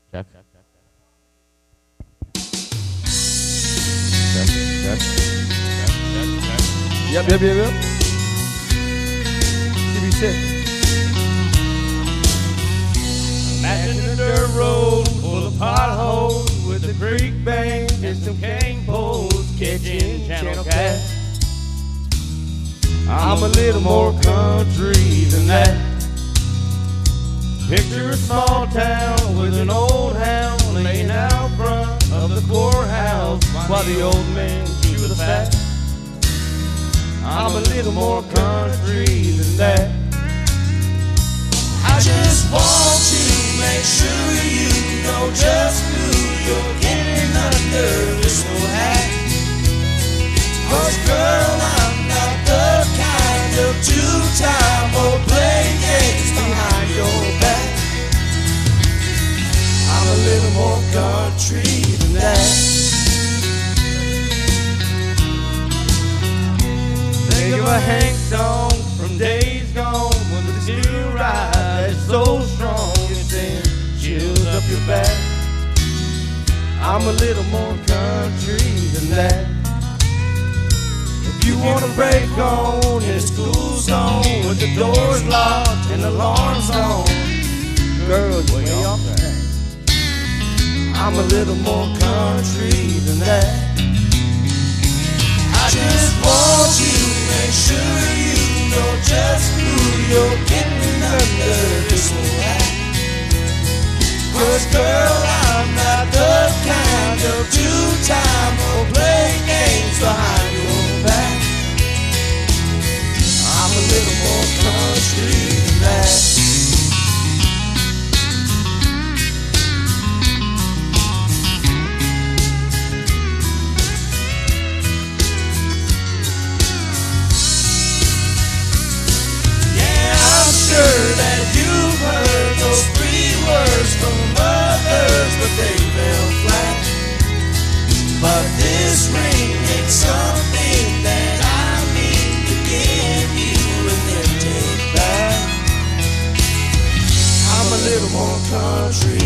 Check. Check. Check. Check. Yep. CB6. Imagine a dirt road full of potholes with a creek bank and some cane poles catching channel cat. I'm a little more country than that. Picture a small town with an old hound laying out front of the courthouse while the old men chew the fat. I'm a little more country than that. I just want to make sure you know just who you're getting under this old hat. 'Cause girl, I'm not the kind of two-time or play games behind your back. I'm a little more country than that. Think of a Hank song from days gone when the steel ride is so strong it sends chills up your back. I'm a little more country than that. If you wanna break on in school zone with the doors locked and the alarms on, girl, you're way off track. I'm a little more country than that. I just want you to make sure you know just who you're getting under this old hat. 'Cause girl, I'm not the kind of two-time or play games behind your back. I'm a little more country than that. Sure that you've heard those 3 words from others, but they fell flat. But this ring ain't something that I mean to give you and then take back. I'm a little more country